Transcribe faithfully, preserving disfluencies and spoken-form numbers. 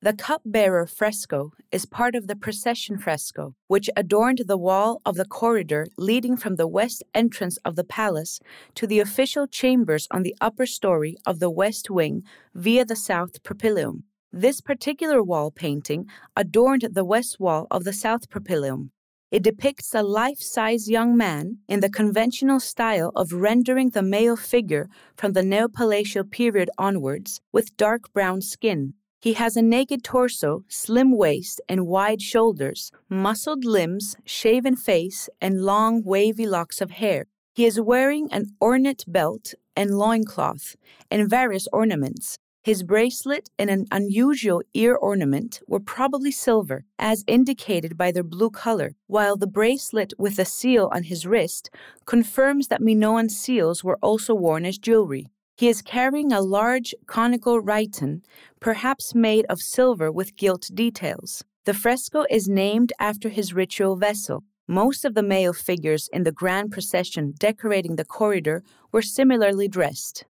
The cupbearer fresco is part of the procession fresco, which adorned the wall of the corridor leading from the west entrance of the palace to the official chambers on the upper story of the west wing via the south propylaeum. This particular wall painting adorned the west wall of the south propylaeum. It depicts a life-size young man in the conventional style of rendering the male figure from the Neopalatial period onwards, with dark brown skin. He has a naked torso, slim waist, and wide shoulders, muscled limbs, shaven face, and long, wavy locks of hair. He is wearing an ornate belt and loincloth, and various ornaments. His bracelet and an unusual ear ornament were probably silver, as indicated by their blue color, while the bracelet with a seal on his wrist confirms that Minoan seals were also worn as jewelry. He is carrying a large conical rhyton, perhaps made of silver with gilt details. The fresco is named after his ritual vessel. Most of the male figures in the grand procession decorating the corridor were similarly dressed.